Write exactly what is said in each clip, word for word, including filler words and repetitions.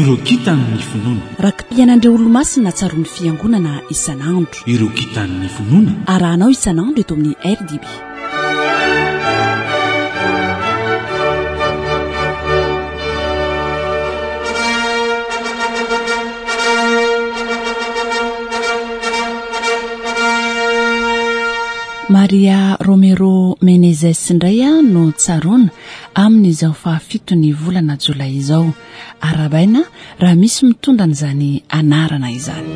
ireo kitan'ny finoana rakim-pianandreo olo-masina tsaroan'ny fiangonana isan'andro ireo kitan'ny finoana arahanao isan'andro eto amin'ny R D B. Maria Romero Menezes indray no tsaroana amin'izao fahafitony volana jolay izao. Arabaina raha misy mitondra n'izany anarana izany.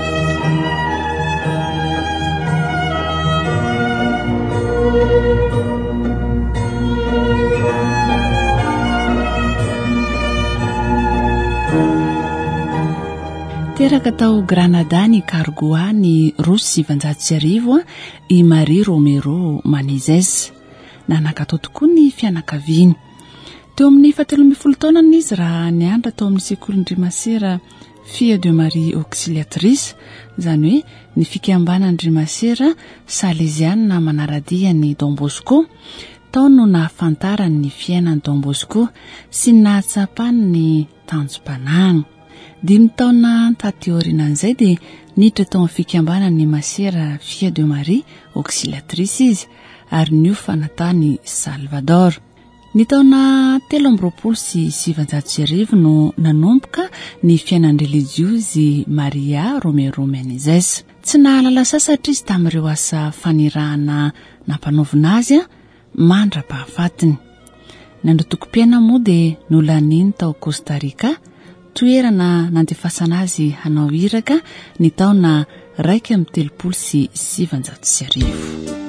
Teraka tao Granada ny Cargoa ny roso sivanjato sy arivo i Marie Romero Menezes. Nanakatao tokoa ny fianakaviany. Teo amin'ny fahatelo amby folo taona izy raha niandra tao amin'ny sekolin'Andriamasera Fille de Marie Auxiliatrice, izany hoe ny fikambanan'Andriamasera Salesiana manaradia ny Don Bosco. Tao no nahafantarany ny fiainan'i Don Bosco sy nahatsapany ny tanjom-panahiny. Dimy taona taty aorianan'izay dia niditra tao amin'ny fikambanan'ny Masera Fille de Marie Auxiliatrice izy ary niofa natany Salvador. Ny taona telo amby roapolo sy sivanjato sy arivo no nanomboka ny fiainan religiozy Maria Romero Menezes. Tsy nahalala sasatra izy tamin'ireo asa fanirahana nampanaovina azy mandra-pahafatiny. Nandro tokom-piaina moa dia nolaniny tao Costa Rica, toerana nandefasana azy hanao iraka ny taona raika amby telopolo sy sivanjato sy arivo.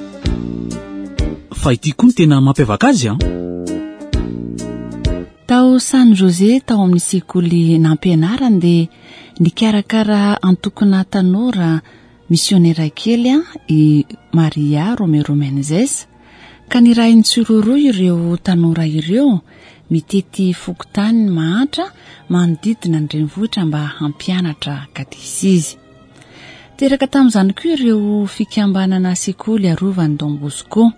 Fa ity koa ny tena mampiavaka azy an? Tao San José tao amin'ny sekoly nampianarany dia nikarakara antokona tanora misionera kely i Maria Romero Menezes, ka nirahy nitsororoa ireo tanora ireo mitety fokotany mahatra manodidina ny renivohitra mba hampianatra katesizy. Teraka tamin'izany koa ireo fikambanana sekoly arovan'i Don Bosco.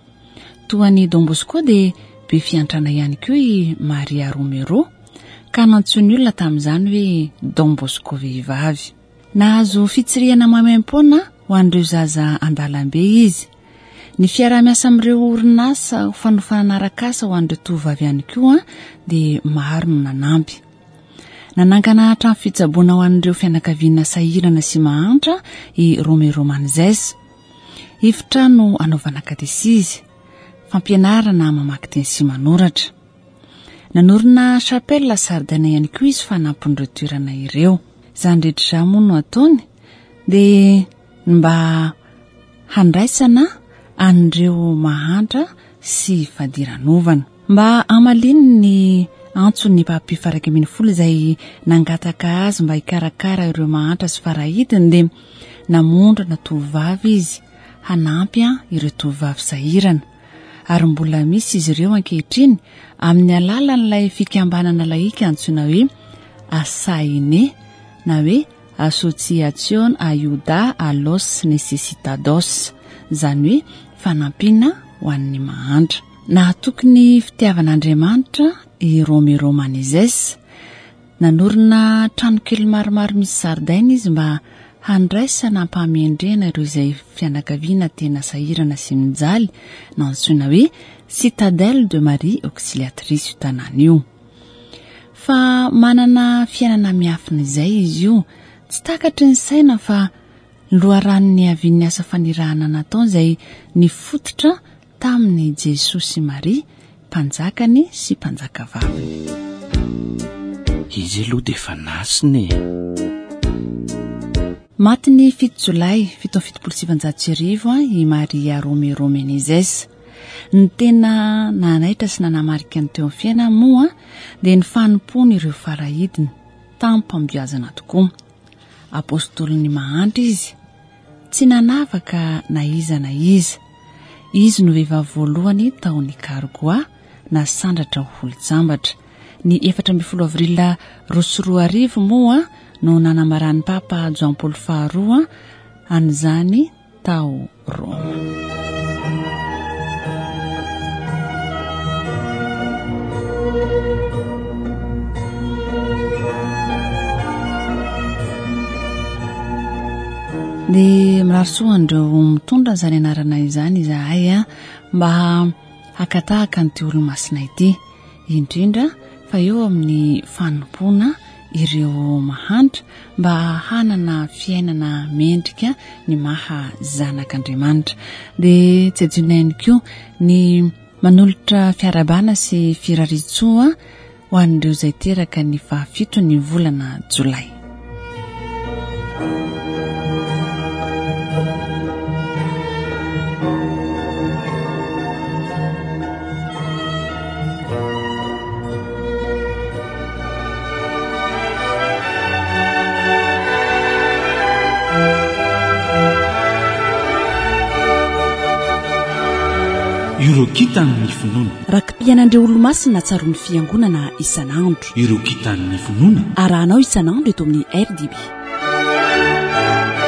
Toan'i Don Bosco dia be fiantrana ihany koa i Maria Romero, ka nantsony olona tamin'izany hoe Don Bosco vehivavy. Nahazo fitsirihana maimaim-poana ho an'ireo zaza an-dalambe izy. Ny fiara-miasa amin'ireo orinasa fanofanana arak'asa ho an'ireo tovovavy ihany koa dia maro no nanampy. Nanangana trano fitsaboana ho an'ireo fianakaviana sahirana sy mahantra i Romero Menezes. Efitrano anaovana katesizy, fampianarana mamaky teny sy manoratra. Nanorina chapelle Sardana ihany koa izy fanampon'ireo toerana ireo. Izany rehetra moa no ataony dia mba handraisana an'ireo mahantra sy fadiranovana. Mba hamaliny ny antsony mpampifaraka amin'ny folo izay nangataka azy mba hikarakara ireo mahantra sy farahidiny dia namondrana tovovavy izy hanampy ireo tovovavy sahirana. Ary mbola misy izy ireo ankehitriny amin'ny alalan'ilay fikambanana laika antsoina hoe Asaine na hoe Association Ayuda a los Necesitados, izany hoe fanampiana ho an'ny mahantra. Nahatoky ny fitiavan'Andriamanitra i Romero Menezes. Nanorina trano kely maromaro misy zaridaina izy mba handraisana hampamendrena ireo izay fianakaviana tena sahirana sy mijaly, nantsoina hoe Citadelle de Marie Auxiliatrice io tanàna io. Fa manana fiainana miafina izay izy io, tsy takatry ny saina fa loharan'ny avian'ny asa fanirahana nataony izay nifototra tamin'ny Jesosy sy Maria, mpanjakany sy mpanjakavaviny. Izy aloha dia efa nasiny. Maty ny fito jolay fito amby fitopolo sy sivanjato sy arivo i Maria Romero Menezes. Ny tena nanaitra sy nanamarika ny teo amin'ny fiaina moa dia ny fanompony ireo farahidiny tampambiazana tokoa. Apostolon'ny mahantra izy, tsy nanavaka na iza na iza. Izy no vehivavy voalohany taon'ny Cargoa na sandratra ho holitsambatra. Ny efatra amby folo avrila roa sy roa arivo moa no nanamaran'ny Papa Jean Paul faharoa an'izany tao Roma. dia mirarosoandreo mitondra n'izany anarana izany izahay a mba hakatahaka nyity olo-masina ity indrindra fa eo amin'ny fanompoana ireo mahantra mba hanana fiainana mendrika ny maha zanak'Andriamanitra. Dia tsy adino ihany koa ny manolotra fiarabana sy firaritsoa ho an'ireo izay teraka ny fahafito ny volana Jolay. Ireo kitan'ny finoana rakim-piainandreo olo-masina tsaro ny fiangonana isan'andro. Ireo kitan'ny finoana arahanao isan'andro eto amin'ny R D B.